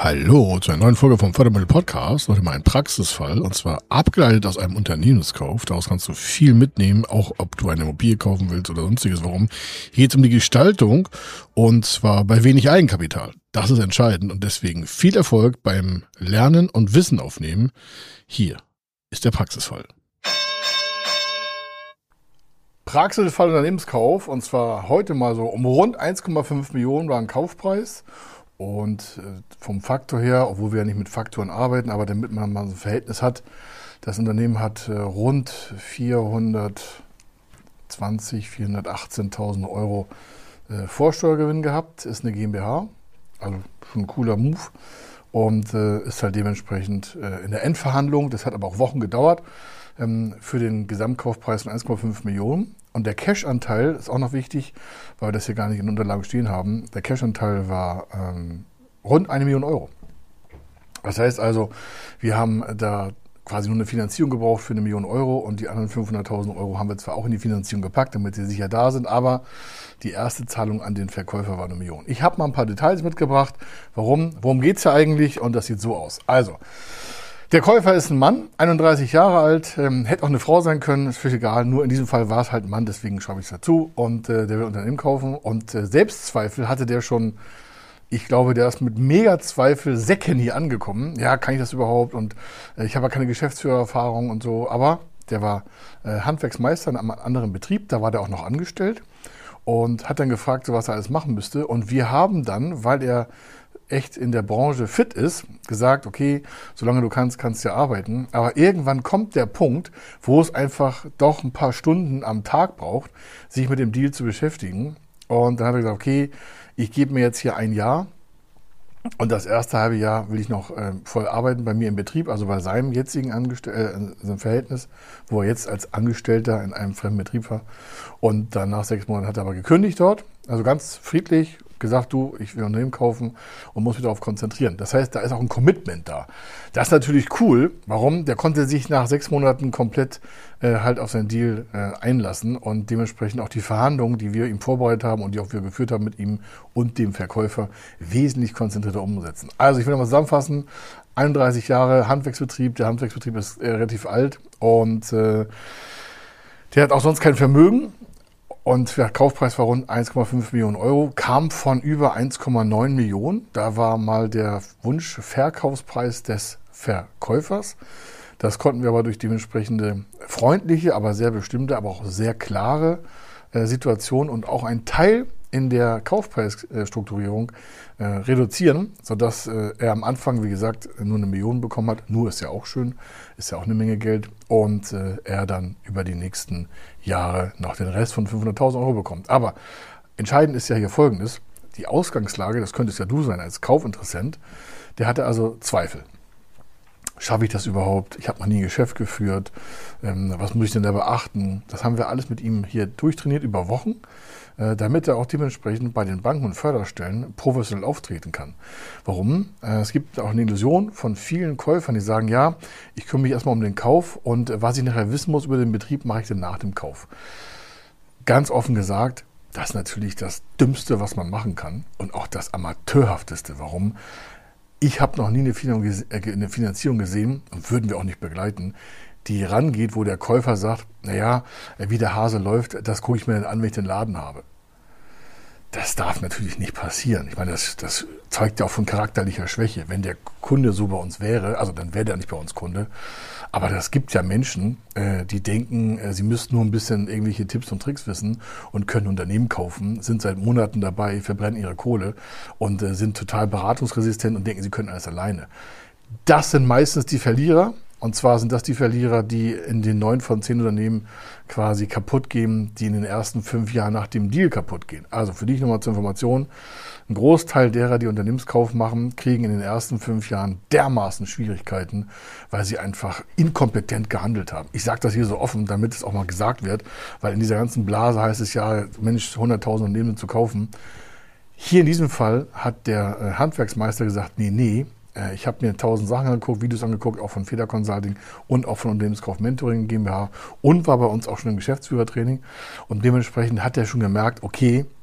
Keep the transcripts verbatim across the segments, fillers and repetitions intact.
Hallo zu einer neuen Folge vom Fördermittel Podcast. Heute mal ein Praxisfall und zwar abgeleitet aus einem Unternehmenskauf. Daraus kannst du viel mitnehmen, auch ob du eine Immobilie kaufen willst oder sonstiges. Warum? Hier geht es um die Gestaltung und zwar bei wenig Eigenkapital. Das ist entscheidend und deswegen viel Erfolg beim Lernen und Wissen aufnehmen. Hier ist der Praxisfall. Praxisfall Unternehmenskauf und zwar heute mal so um rund eins Komma fünf Millionen war ein Kaufpreis. Und vom Faktor her, obwohl wir ja nicht mit Faktoren arbeiten, aber damit man mal so ein Verhältnis hat, das Unternehmen hat rund vierhundertzwanzig, vierhundertachtzehntausend Euro Vorsteuergewinn gehabt, ist eine GmbH, also schon ein cooler Move und ist halt dementsprechend in der Endverhandlung, das hat aber auch Wochen gedauert, für den Gesamtkaufpreis von eins Komma fünf Millionen. Und der Cash-Anteil ist auch noch wichtig, weil wir das hier gar nicht in Unterlagen stehen haben. Der Cash-Anteil war ähm, rund eine Million Euro. Das heißt also, wir haben da quasi nur eine Finanzierung gebraucht für eine Million Euro und die anderen fünfhunderttausend Euro haben wir zwar auch in die Finanzierung gepackt, damit sie sicher da sind, aber die erste Zahlung an den Verkäufer war eine Million. Ich habe mal ein paar Details mitgebracht. Warum? Worum geht es ja eigentlich? Und das sieht so aus. Also, der Käufer ist ein Mann, einunddreißig Jahre alt, ähm, hätte auch eine Frau sein können, ist völlig egal, nur in diesem Fall war es halt ein Mann, deswegen schreibe ich es dazu und äh, der will Unternehmen kaufen und äh, Selbstzweifel hatte der schon, ich glaube, der ist mit Mega-Zweifel Säcken hier angekommen, ja, kann ich das überhaupt und äh, ich habe ja keine Geschäftsführererfahrung und so, aber der war äh, Handwerksmeister in einem anderen Betrieb, da war der auch noch angestellt und hat dann gefragt, was er alles machen müsste und wir haben dann, weil er echt in der Branche fit ist, gesagt, okay, solange du kannst, kannst du ja arbeiten. Aber irgendwann kommt der Punkt, wo es einfach doch ein paar Stunden am Tag braucht, sich mit dem Deal zu beschäftigen. Und dann hat er gesagt, okay, ich gebe mir jetzt hier ein Jahr und das erste halbe Jahr will ich noch äh, voll arbeiten bei mir im Betrieb, also bei seinem jetzigen Angestell- äh, seinem Verhältnis, wo er jetzt als Angestellter in einem fremden Betrieb war. Und dann nach sechs Monaten hat er aber gekündigt dort, also ganz friedlich, gesagt, du, ich will ein Unternehmen kaufen und muss mich darauf konzentrieren. Das heißt, da ist auch ein Commitment da. Das ist natürlich cool. Warum? Der konnte sich nach sechs Monaten komplett äh, halt auf seinen Deal äh, einlassen und dementsprechend auch die Verhandlungen, die wir ihm vorbereitet haben und die auch wir geführt haben mit ihm und dem Verkäufer, wesentlich konzentrierter umsetzen. Also ich will nochmal zusammenfassen. einunddreißig Jahre Handwerksbetrieb. Der Handwerksbetrieb ist äh, relativ alt und äh, der hat auch sonst kein Vermögen. Und der Kaufpreis war rund eins Komma fünf Millionen Euro, kam von über eins Komma neun Millionen. Da war mal der Wunschverkaufspreis des Verkäufers. Das konnten wir aber durch dementsprechende freundliche, aber sehr bestimmte, aber auch sehr klare äh, Situation und auch ein Teil in der Kaufpreisstrukturierung äh, reduzieren, sodass äh, er am Anfang, wie gesagt, nur eine Million bekommen hat. Nur ist ja auch schön, ist ja auch eine Menge Geld. Und äh, er dann über die nächsten Jahre noch den Rest von fünfhunderttausend Euro bekommt. Aber entscheidend ist ja hier Folgendes. Die Ausgangslage, das könntest ja du sein als Kaufinteressent, der hatte also Zweifel. Schaffe ich das überhaupt? Ich habe noch nie ein Geschäft geführt. Ähm, was muss ich denn da beachten? Das haben wir alles mit ihm hier durchtrainiert über Wochen, äh, damit er auch dementsprechend bei den Banken und Förderstellen professionell auftreten kann. Warum? Äh, es gibt auch eine Illusion von vielen Käufern, die sagen, ja, ich kümmere mich erstmal um den Kauf und äh, was ich nachher wissen muss über den Betrieb, mache ich dann nach dem Kauf. Ganz offen gesagt, das ist natürlich das Dümmste, was man machen kann und auch das Amateurhafteste. Warum? Ich habe noch nie eine Finanzierung gesehen und würden wir auch nicht begleiten, die rangeht, wo der Käufer sagt, naja, wie der Hase läuft, das gucke ich mir dann an, wenn ich den Laden habe. Das darf natürlich nicht passieren. Ich meine, das, das zeugt ja auch von charakterlicher Schwäche. Wenn der Kunde so bei uns wäre, also dann wäre der nicht bei uns Kunde. Aber das gibt ja Menschen, äh, die denken, äh, sie müssten nur ein bisschen irgendwelche Tipps und Tricks wissen und können Unternehmen kaufen, sind seit Monaten dabei, verbrennen ihre Kohle und äh, sind total beratungsresistent und denken, sie können alles alleine. Das sind meistens die Verlierer. Und zwar sind das die Verlierer, die in den neun von zehn Unternehmen quasi kaputt gehen, die in den ersten fünf Jahren nach dem Deal kaputt gehen. Also für dich nochmal zur Information, ein Großteil derer, die Unternehmenskauf machen, kriegen in den ersten fünf Jahren dermaßen Schwierigkeiten, weil sie einfach inkompetent gehandelt haben. Ich sage das hier so offen, damit es auch mal gesagt wird, weil in dieser ganzen Blase heißt es ja, Mensch, hunderttausend Unternehmen zu kaufen. Hier in diesem Fall hat der Handwerksmeister gesagt, nee, nee, ich habe mir tausend Sachen angeguckt, Videos angeguckt, auch von Feder Consulting und auch von Unternehmenskauf Mentoring GmbH und war bei uns auch schon im Geschäftsführertraining. Und dementsprechend hat er schon gemerkt, okay,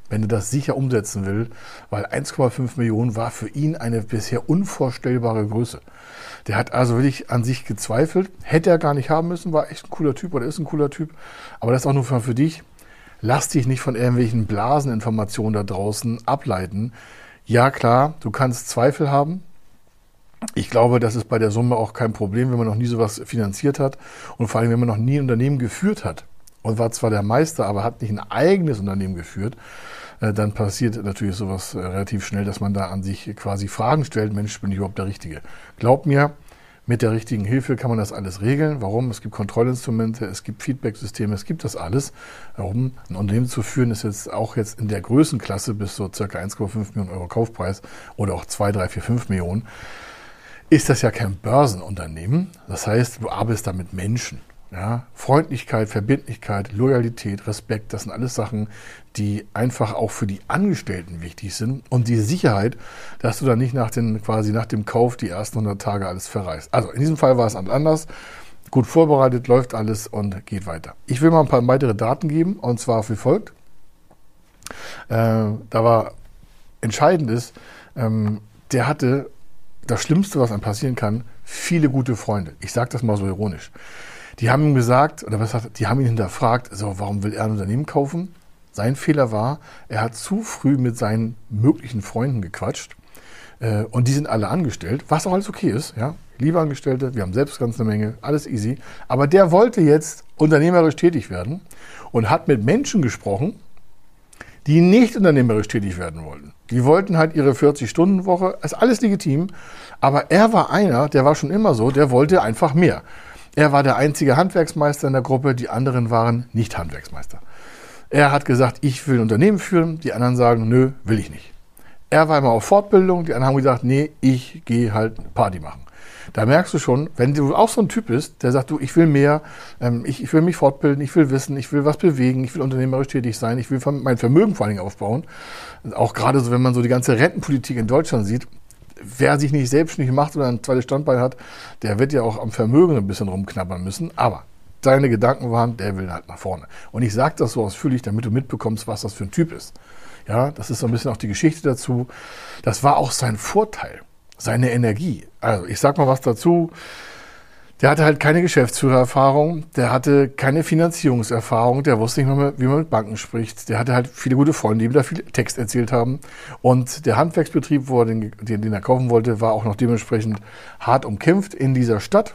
wenn er das sicher umsetzen will, weil eins Komma fünf Millionen war für ihn eine bisher unvorstellbare Größe. Der hat also wirklich an sich gezweifelt, hätte er gar nicht haben müssen, war echt ein cooler Typ oder ist ein cooler Typ, aber das ist auch nur für dich. Lass dich nicht von irgendwelchen Blaseninformationen da draußen ableiten. Ja klar, du kannst Zweifel haben. Ich glaube, das ist bei der Summe auch kein Problem, wenn man noch nie sowas finanziert hat und vor allem, wenn man noch nie ein Unternehmen geführt hat und war zwar der Meister, aber hat nicht ein eigenes Unternehmen geführt, dann passiert natürlich sowas relativ schnell, dass man da an sich quasi Fragen stellt, Mensch, bin ich überhaupt der Richtige? Glaub mir, mit der richtigen Hilfe kann man das alles regeln. Warum? Es gibt Kontrollinstrumente, es gibt Feedbacksysteme, es gibt das alles. Warum? Ein Unternehmen zu führen ist jetzt auch jetzt in der Größenklasse bis so circa eins Komma fünf Millionen Euro Kaufpreis oder auch zwei, drei, vier, fünf Millionen, ist das ja kein Börsenunternehmen. Das heißt, du arbeitest da mit Menschen. Ja, Freundlichkeit, Verbindlichkeit, Loyalität, Respekt, das sind alles Sachen, die einfach auch für die Angestellten wichtig sind und die Sicherheit, dass du dann nicht nach den, quasi nach dem Kauf die ersten hundert Tage alles verreißt. Also in diesem Fall war es anders, gut vorbereitet, läuft alles und geht weiter. Ich will mal ein paar weitere Daten geben und zwar wie folgt. Äh, da war entscheidend ist, ähm, der hatte das Schlimmste, was einem passieren kann, viele gute Freunde. Ich sage das mal so ironisch. Die haben ihm gesagt, oder was hat, die haben ihn hinterfragt, so, warum will er ein Unternehmen kaufen? Sein Fehler war, er hat zu früh mit seinen möglichen Freunden gequatscht äh, und die sind alle angestellt, was auch alles okay ist, ja. Liebe Angestellte, wir haben selbst ganz eine Menge, alles easy. Aber der wollte jetzt unternehmerisch tätig werden und hat mit Menschen gesprochen, die nicht unternehmerisch tätig werden wollten. Die wollten halt ihre vierzig-Stunden-Woche, ist alles legitim, aber er war einer, der war schon immer so, der wollte einfach mehr. Er war der einzige Handwerksmeister in der Gruppe, die anderen waren nicht Handwerksmeister. Er hat gesagt, ich will ein Unternehmen führen, die anderen sagen, nö, will ich nicht. Er war immer auf Fortbildung, die anderen haben gesagt, nee, ich gehe halt Party machen. Da merkst du schon, wenn du auch so ein Typ bist, der sagt, du, ich will mehr, ähm, ich, ich will mich fortbilden, ich will wissen, ich will was bewegen, ich will unternehmerisch tätig sein, ich will mein Vermögen vor allen Dingen aufbauen. Auch gerade so, wenn man so die ganze Rentenpolitik in Deutschland sieht, wer sich nicht selbstständig macht oder ein zweites Standbein hat, der wird ja auch am Vermögen ein bisschen rumknabbern müssen. Aber seine Gedanken waren, der will halt nach vorne. Und ich sage das so ausführlich, damit du mitbekommst, was das für ein Typ ist. Ja, das ist so ein bisschen auch die Geschichte dazu. Das war auch sein Vorteil, seine Energie. Also ich sag mal was dazu. Der hatte halt keine Geschäftsführererfahrung, der hatte keine Finanzierungserfahrung, der wusste nicht mehr, wie man mit Banken spricht. Der hatte halt viele gute Freunde, die ihm da viel Text erzählt haben. Und der Handwerksbetrieb, wo er den, den, den er kaufen wollte, war auch noch dementsprechend hart umkämpft in dieser Stadt.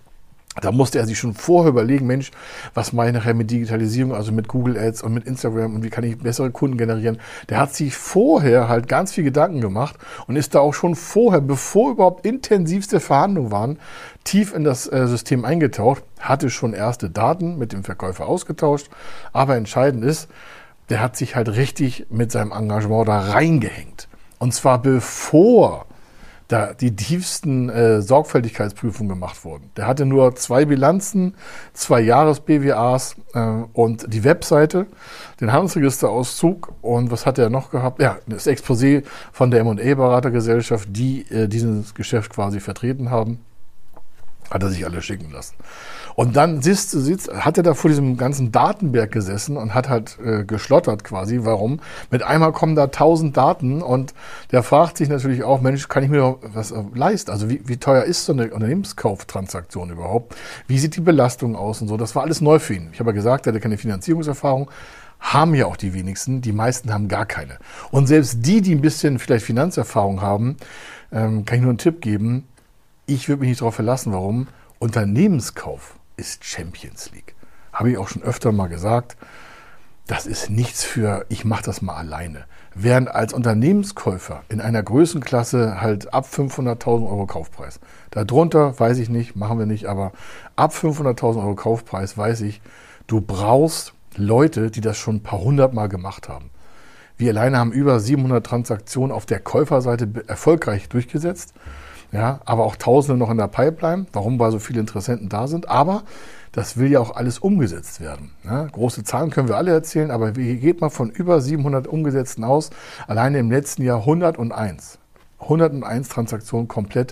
Da musste er sich schon vorher überlegen, Mensch, was mache ich nachher mit Digitalisierung, also mit Google Ads und mit Instagram und wie kann ich bessere Kunden generieren. Der hat sich vorher halt ganz viel Gedanken gemacht und ist da auch schon vorher, bevor überhaupt intensivste Verhandlungen waren, tief in das äh, System eingetaucht, hatte schon erste Daten mit dem Verkäufer ausgetauscht. Aber entscheidend ist, der hat sich halt richtig mit seinem Engagement da reingehängt. Und zwar bevor da die tiefsten äh, Sorgfältigkeitsprüfungen gemacht wurden. Der hatte nur zwei Bilanzen, zwei Jahres-B W As äh, und die Webseite, den Handelsregisterauszug und was hat er noch gehabt? Ja, das Exposé von der M und A-Beratergesellschaft, die äh, dieses Geschäft quasi vertreten haben, hat er sich alle schicken lassen. Und dann sitzt, sitzt, hat er da vor diesem ganzen Datenberg gesessen und hat halt äh, geschlottert quasi. Warum? Mit einmal kommen da tausend Daten und der fragt sich natürlich auch, Mensch, kann ich mir was äh, leisten? Also wie, wie teuer ist so eine Unternehmenskauftransaktion überhaupt? Wie sieht die Belastung aus und so? Das war alles neu für ihn. Ich habe ja gesagt, er hatte keine Finanzierungserfahrung. Haben ja auch die wenigsten. Die meisten haben gar keine. Und selbst die, die ein bisschen vielleicht Finanzerfahrung haben, ähm, kann ich nur einen Tipp geben. Ich würde mich nicht darauf verlassen. Warum? Unternehmenskauf ist Champions League. Habe ich auch schon öfter mal gesagt. Das ist nichts für, ich mache das mal alleine. Während als Unternehmenskäufer in einer Größenklasse halt ab fünfhunderttausend Euro Kaufpreis. Darunter weiß ich nicht, machen wir nicht, aber ab fünfhunderttausend Euro Kaufpreis weiß ich, du brauchst Leute, die das schon ein paar hundert Mal gemacht haben. Wir alleine haben über siebenhundert Transaktionen auf der Käuferseite erfolgreich durchgesetzt. Ja, aber auch Tausende noch in der Pipeline. Warum? Weil so viele Interessenten da sind. Aber das will ja auch alles umgesetzt werden. Ja, große Zahlen können wir alle erzählen, aber wie geht man von über siebenhundert umgesetzten aus? Alleine im letzten Jahr hunderteins. hunderteins Transaktionen komplett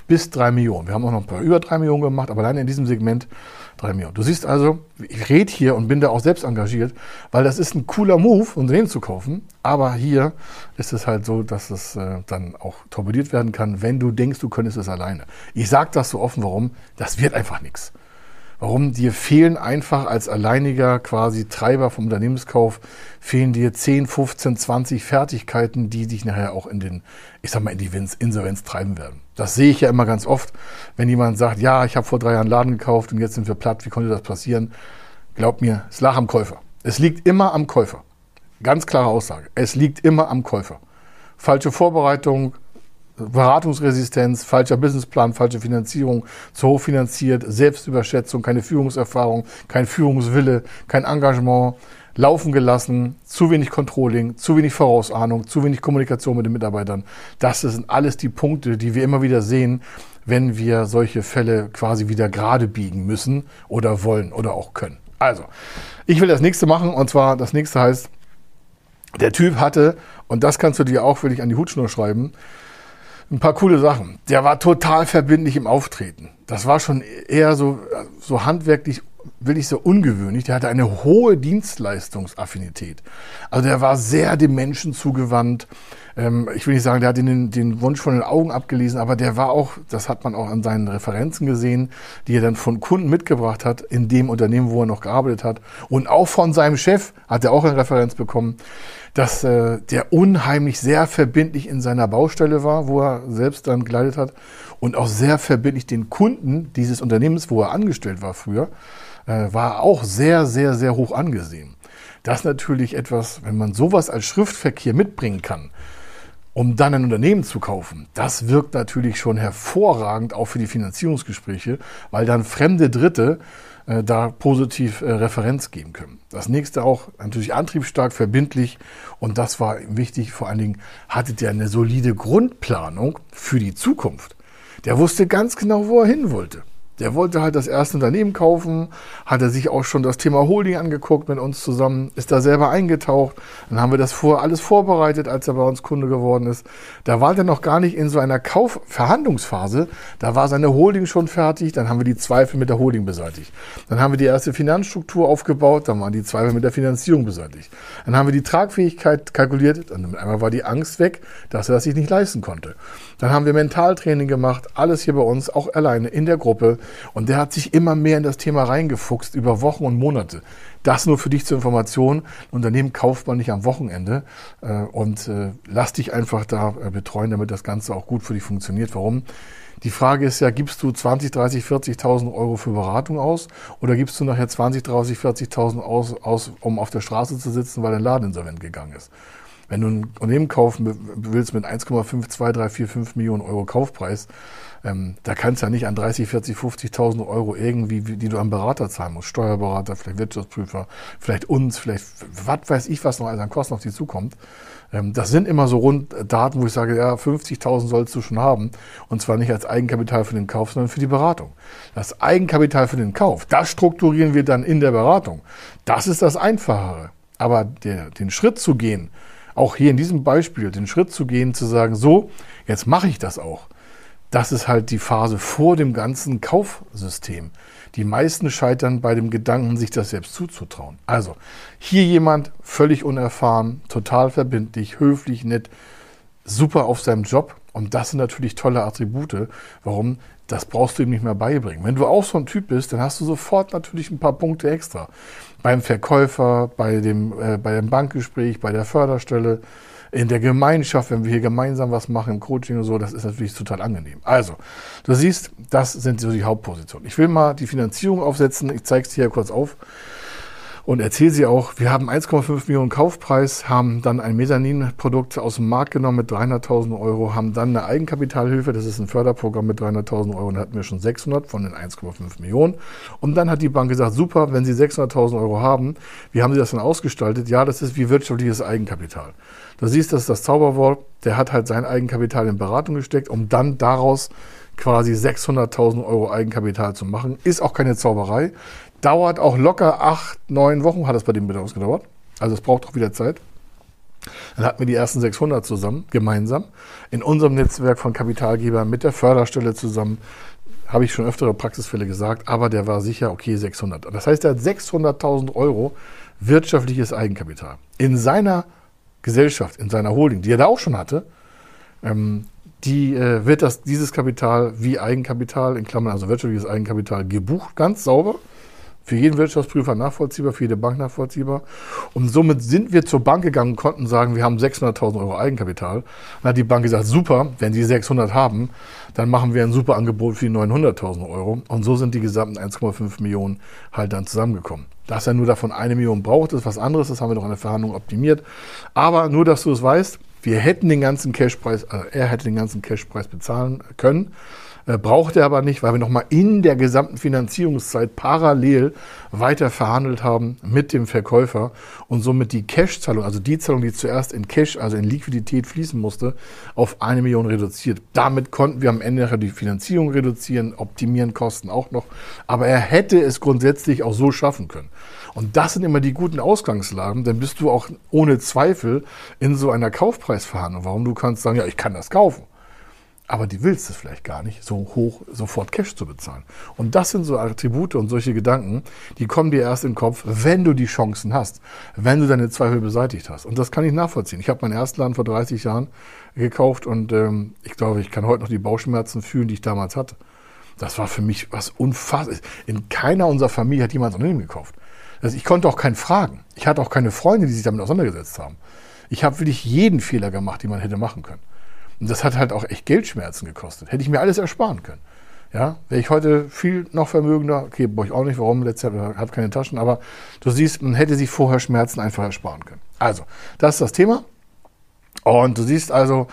bis drei Millionen. Wir haben auch noch ein paar über drei Millionen gemacht, aber allein in diesem Segment drei Millionen. Du siehst also, ich rede hier und bin da auch selbst engagiert, weil das ist ein cooler Move, Unternehmen zu kaufen. Aber hier ist es halt so, dass es äh, dann auch torpediert werden kann, wenn du denkst, du könntest es alleine. Ich sage das so offen, warum? Das wird einfach nichts. Warum? Dir fehlen einfach als alleiniger quasi Treiber vom Unternehmenskauf, fehlen dir zehn, fünfzehn, zwanzig Fertigkeiten, die dich nachher auch in den, ich sag mal, in die Insolvenz treiben werden. Das sehe ich ja immer ganz oft, wenn jemand sagt, ja, ich habe vor drei Jahren einen Laden gekauft und jetzt sind wir platt, wie konnte das passieren? Glaub mir, es lag am Käufer. Es liegt immer am Käufer. Ganz klare Aussage. Es liegt immer am Käufer. Falsche Vorbereitung, Beratungsresistenz, falscher Businessplan, falsche Finanzierung, zu hoch finanziert, Selbstüberschätzung, keine Führungserfahrung, kein Führungswille, kein Engagement, laufen gelassen, zu wenig Controlling, zu wenig Vorausahnung, zu wenig Kommunikation mit den Mitarbeitern. Das sind alles die Punkte, die wir immer wieder sehen, wenn wir solche Fälle quasi wieder gerade biegen müssen oder wollen oder auch können. Also, ich will das nächste machen und zwar das nächste heißt, der Typ hatte, und das kannst du dir auch wirklich an die Hutschnur schreiben, ein paar coole Sachen. Der war total verbindlich im Auftreten. Das war schon eher so, so handwerklich, will ich so ungewöhnlich. Der hatte eine hohe Dienstleistungsaffinität. Also der war sehr dem Menschen zugewandt. Ähm, ich will nicht sagen, der hat den, den Wunsch von den Augen abgelesen, aber der war auch, das hat man auch an seinen Referenzen gesehen, die er dann von Kunden mitgebracht hat, in dem Unternehmen, wo er noch gearbeitet hat. Und auch von seinem Chef hat er auch eine Referenz bekommen, dass äh, der unheimlich sehr verbindlich in seiner Baustelle war, wo er selbst dann geleitet hat und auch sehr verbindlich den Kunden dieses Unternehmens, wo er angestellt war früher, äh, war auch sehr, sehr, sehr hoch angesehen. Das ist natürlich etwas, wenn man sowas als Schriftverkehr mitbringen kann, um dann ein Unternehmen zu kaufen, das wirkt natürlich schon hervorragend auch für die Finanzierungsgespräche, weil dann fremde Dritte äh, da positiv äh, Referenz geben können. Das nächste auch natürlich antriebsstark, verbindlich und das war wichtig, vor allen Dingen hatte der eine solide Grundplanung für die Zukunft. Der wusste ganz genau, wo er hin wollte. Der wollte halt das erste Unternehmen kaufen, hat er sich auch schon das Thema Holding angeguckt mit uns zusammen, ist da selber eingetaucht. Dann haben wir das vor, alles vorbereitet, als er bei uns Kunde geworden ist. Da war er noch gar nicht in so einer Kaufverhandlungsphase, da war seine Holding schon fertig, dann haben wir die Zweifel mit der Holding beseitigt. Dann haben wir die erste Finanzstruktur aufgebaut, dann waren die Zweifel mit der Finanzierung beseitigt. Dann haben wir die Tragfähigkeit kalkuliert, dann einmal war die Angst weg, dass er das sich nicht leisten konnte. Dann haben wir Mentaltraining gemacht, alles hier bei uns, auch alleine in der Gruppe. Und der hat sich immer mehr in das Thema reingefuchst über Wochen und Monate. Das nur für dich zur Information. Ein Unternehmen kauft man nicht am Wochenende äh, und äh, lass dich einfach da äh, betreuen, damit das Ganze auch gut für dich funktioniert. Warum? Die Frage ist ja, gibst du zwanzig, dreißig, vierzigtausend Euro für Beratung aus oder gibst du nachher zwanzig, dreißig, vierzigtausend aus, aus, um auf der Straße zu sitzen, weil dein Laden insolvent gegangen ist? Wenn du ein Unternehmen kaufen willst mit eins Komma fünf, zwei, drei, vier, fünf Millionen Euro Kaufpreis, ähm, da kannst du ja nicht an dreißig, vierzig, fünfzigtausend Euro irgendwie, die du am Berater zahlen musst, Steuerberater, vielleicht Wirtschaftsprüfer, vielleicht uns, vielleicht was weiß ich, was noch alles an Kosten auf dich zukommt. Ähm, das sind immer so rund Daten, wo ich sage, ja, fünfzigtausend sollst du schon haben und zwar nicht als Eigenkapital für den Kauf, sondern für die Beratung. Das Eigenkapital für den Kauf, das strukturieren wir dann in der Beratung. Das ist das Einfachere. Aber der, den Schritt zu gehen, auch hier in diesem Beispiel, den Schritt zu gehen, zu sagen, so, jetzt mache ich das auch. Das ist halt die Phase vor dem ganzen Kaufsystem. Die meisten scheitern bei dem Gedanken, sich das selbst zuzutrauen. Also, hier jemand völlig unerfahren, total verbindlich, höflich, nett, super auf seinem Job. Und das sind natürlich tolle Attribute. Warum? Das brauchst du ihm nicht mehr beibringen. Wenn du auch so ein Typ bist, dann hast du sofort natürlich ein paar Punkte extra. Beim Verkäufer, bei dem, äh, bei dem Bankgespräch, bei der Förderstelle, in der Gemeinschaft, wenn wir hier gemeinsam was machen, im Coaching und so, das ist natürlich total angenehm. Also, du siehst, das sind so die Hauptpositionen. Ich will mal die Finanzierung aufsetzen. Ich zeige es dir hier kurz auf. Und erzähle sie auch, wir haben eins Komma fünf Millionen Kaufpreis, haben dann ein Mezzanin-Produkt aus dem Markt genommen mit dreihunderttausend Euro, haben dann eine Eigenkapitalhilfe, das ist ein Förderprogramm mit dreihunderttausend Euro, und hatten wir schon sechshundert von den eins Komma fünf Millionen. Und dann hat die Bank gesagt, super, wenn Sie sechshunderttausend Euro haben, wie haben Sie das dann ausgestaltet? Ja, das ist wie wirtschaftliches Eigenkapital. Du siehst, das ist das Zauberwort, der hat halt sein Eigenkapital in Beratung gesteckt, um dann daraus quasi sechshunderttausend Euro Eigenkapital zu machen. Ist auch keine Zauberei. Dauert auch locker acht, neun Wochen, hat es bei dem Bedarf gedauert. Also es braucht auch wieder Zeit. Dann hatten wir die ersten sechshundert zusammen, gemeinsam, in unserem Netzwerk von Kapitalgebern mit der Förderstelle zusammen. Habe ich schon öftere Praxisfälle gesagt, aber der war sicher, okay, sechshundert. Das heißt, er hat sechshunderttausend Euro wirtschaftliches Eigenkapital. In seiner Gesellschaft, in seiner Holding, die er da auch schon hatte, ähm, die äh, wird das, dieses Kapital wie Eigenkapital, in Klammern also wirtschaftliches Eigenkapital, gebucht, ganz sauber. Für jeden Wirtschaftsprüfer nachvollziehbar, für jede Bank nachvollziehbar. Und somit sind wir zur Bank gegangen und konnten sagen, wir haben sechshunderttausend Euro Eigenkapital. Dann hat die Bank gesagt, super, wenn Sie sechshundert haben, dann machen wir ein super Angebot für die neunhunderttausend Euro. Und so sind die gesamten eins Komma fünf Millionen halt dann zusammengekommen. Dass er nur davon eine Million braucht, ist was anderes. Das haben wir noch in der Verhandlung optimiert. Aber nur, dass du es weißt, wir hätten den ganzen Cashpreis, also er hätte den ganzen Cashpreis bezahlen können. Äh, braucht er aber nicht, weil wir nochmal in der gesamten Finanzierungszeit parallel weiter verhandelt haben mit dem Verkäufer und somit die Cash-Zahlung, also die Zahlung, die zuerst in Cash, also in Liquidität fließen musste, auf eine Million reduziert. Damit konnten wir am Ende nachher die Finanzierung reduzieren, optimieren, Kosten auch noch. Aber er hätte es grundsätzlich auch so schaffen können. Und das sind immer die guten Ausgangslagen, dann bist du auch ohne Zweifel in so einer Kaufpreisverhandlung. Warum? Du kannst sagen, ja, ich kann das kaufen. Aber die willst es vielleicht gar nicht, so hoch sofort Cash zu bezahlen. Und das sind so Attribute und solche Gedanken, die kommen dir erst in den Kopf, wenn du die Chancen hast, wenn du deine Zweifel beseitigt hast. Und das kann ich nachvollziehen. Ich habe meinen ersten Laden vor dreißig Jahren gekauft und ähm, ich glaube, ich kann heute noch die Bauchschmerzen fühlen, die ich damals hatte. Das war für mich was Unfassbares. In keiner unserer Familie hat jemand ein Unternehmen gekauft. Also ich konnte auch keinen fragen. Ich hatte auch keine Freunde, die sich damit auseinandergesetzt haben. Ich habe wirklich jeden Fehler gemacht, den man hätte machen können. Und das hat halt auch echt Geldschmerzen gekostet. Hätte ich mir alles ersparen können. Ja, wäre ich heute viel noch vermögender, okay, brauche ich auch nicht, warum, letztes Jahr habe keine Taschen, aber du siehst, man hätte sich vorher Schmerzen einfach ersparen können. Also, das ist das Thema. Und du siehst also,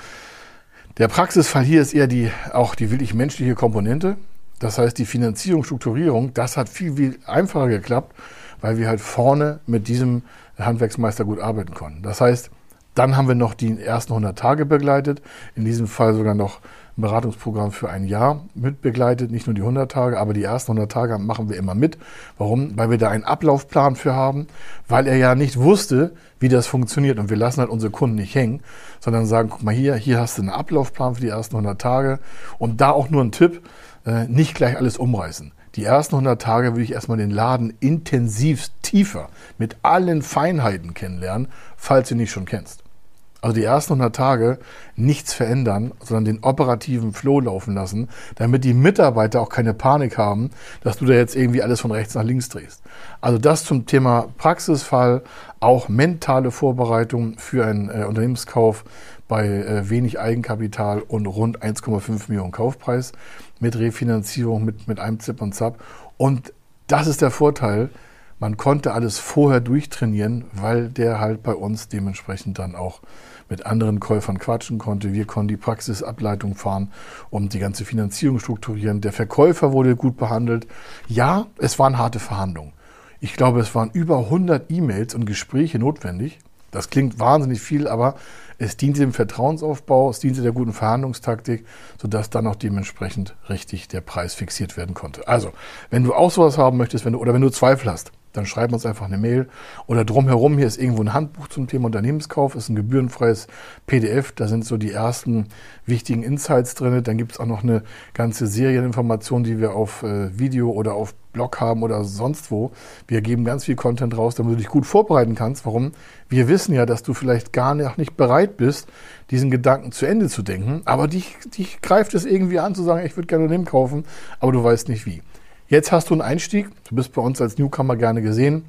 der Praxisfall hier ist eher die, auch die wirklich menschliche Komponente. Das heißt, die Finanzierung, Strukturierung, das hat viel, viel einfacher geklappt, weil wir halt vorne mit diesem Handwerksmeister gut arbeiten konnten. Das heißt, dann haben wir noch die ersten hundert Tage begleitet, in diesem Fall sogar noch ein Beratungsprogramm für ein Jahr mit begleitet, nicht nur die hundert Tage, aber die ersten hundert Tage machen wir immer mit. Warum? Weil wir da einen Ablaufplan für haben, weil er ja nicht wusste, wie das funktioniert und wir lassen halt unsere Kunden nicht hängen, sondern sagen, guck mal hier, hier hast du einen Ablaufplan für die ersten hundert Tage und da auch nur ein Tipp, äh, nicht gleich alles umreißen. Die ersten hundert Tage würde ich erstmal den Laden intensivst tiefer mit allen Feinheiten kennenlernen, falls du ihn nicht schon kennst. Also die ersten hundert Tage nichts verändern, sondern den operativen Flow laufen lassen, damit die Mitarbeiter auch keine Panik haben, dass du da jetzt irgendwie alles von rechts nach links drehst. Also das zum Thema Praxisfall, auch mentale Vorbereitung für einen äh, Unternehmenskauf bei äh, wenig Eigenkapital und rund eins Komma fünf Millionen Kaufpreis mit Refinanzierung, mit, mit einem Zip und Zap. Und das ist der Vorteil, man konnte alles vorher durchtrainieren, weil der halt bei uns dementsprechend dann auch mit anderen Käufern quatschen konnte. Wir konnten die Praxisableitung fahren und die ganze Finanzierung strukturieren. Der Verkäufer wurde gut behandelt. Ja, es waren harte Verhandlungen. Ich glaube, es waren über hundert E-Mails und Gespräche notwendig. Das klingt wahnsinnig viel, aber es diente dem Vertrauensaufbau, es diente der guten Verhandlungstaktik, sodass dann auch dementsprechend richtig der Preis fixiert werden konnte. Also, wenn du auch sowas haben möchtest, wenn du, oder wenn du Zweifel hast, dann schreib uns einfach eine Mail. Oder drumherum, hier ist irgendwo ein Handbuch zum Thema Unternehmenskauf, ist ein gebührenfreies P D F, da sind so die ersten wichtigen Insights drin. Dann gibt es auch noch eine ganze Serie an Informationen, die wir auf äh, Video oder auf Blog haben oder sonst wo. Wir geben ganz viel Content raus, damit du dich gut vorbereiten kannst. Warum? Wir wissen ja, dass du vielleicht gar nicht bereit bist, diesen Gedanken zu Ende zu denken, aber dich, dich greift es irgendwie an zu sagen, ich würde gerne Unternehmen kaufen, aber du weißt nicht wie. Jetzt hast du einen Einstieg, du bist bei uns als Newcomer gerne gesehen.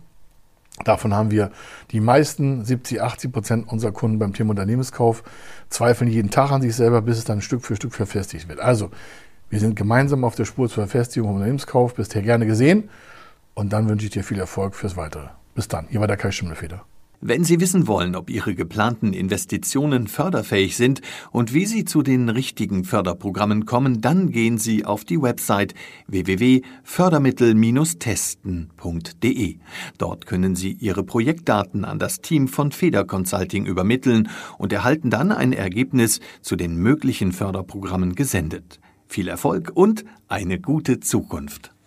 Davon haben wir die meisten, siebzig, achtzig Prozent unserer Kunden beim Thema Unternehmenskauf, zweifeln jeden Tag an sich selber, bis es dann Stück für Stück verfestigt wird. Also, wir sind gemeinsam auf der Spur zur Verfestigung im Unternehmenskauf, bist hier gerne gesehen und dann wünsche ich dir viel Erfolg fürs Weitere. Bis dann, hier war der Kai Schimmelfeder. Wenn Sie wissen wollen, ob Ihre geplanten Investitionen förderfähig sind und wie Sie zu den richtigen Förderprogrammen kommen, dann gehen Sie auf die Website w w w punkt fördermittel Bindestrich testen punkt d e. Dort können Sie Ihre Projektdaten an das Team von Feder Consulting übermitteln und erhalten dann ein Ergebnis zu den möglichen Förderprogrammen gesendet. Viel Erfolg und eine gute Zukunft!